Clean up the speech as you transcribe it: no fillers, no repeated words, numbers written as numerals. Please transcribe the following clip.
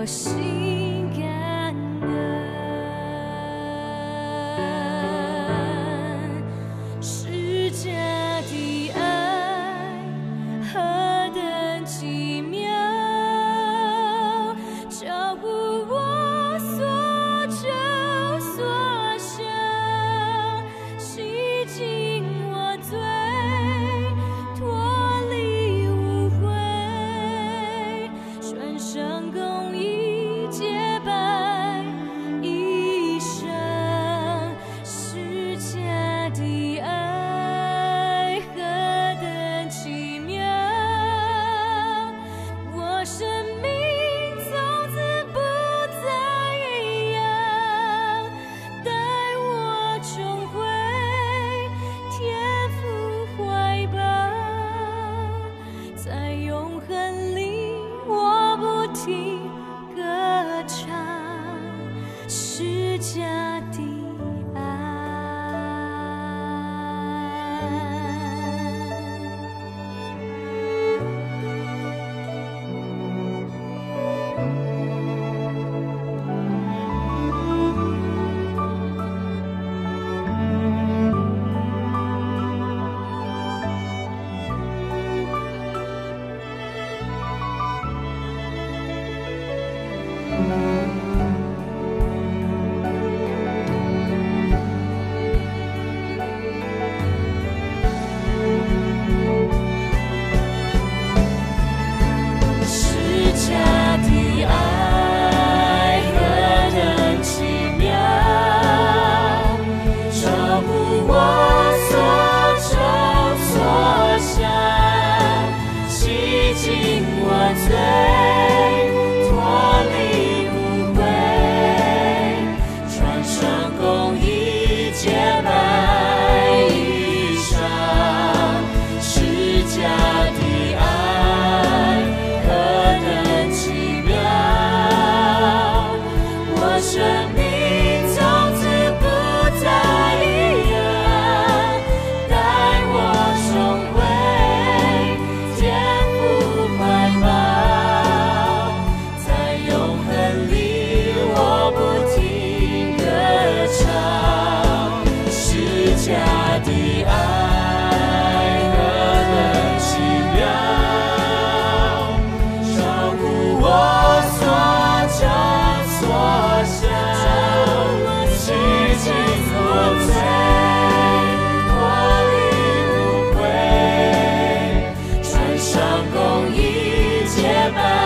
心感恩，施加的爱何等奇妙，超乎我所求所想，洗净我罪，脱离污秽，穿上公义洁白衣裳，施加的爱何等奇妙，我生命从此不再一样，带我重回天父怀抱，在永恒里我不停歌唱，施加的爱。施加的爱何等奇妙，超乎我所求所想，洗净我罪，脱离污秽，穿上公义洁白衣裳，施加的爱何等奇妙，我生命从此不再一样，带我重回天父怀抱，在永恒里我不停歌唱，施加的爱何等奇妙，超乎我所求所想，洗净我罪，脱离污秽，穿上公义洁白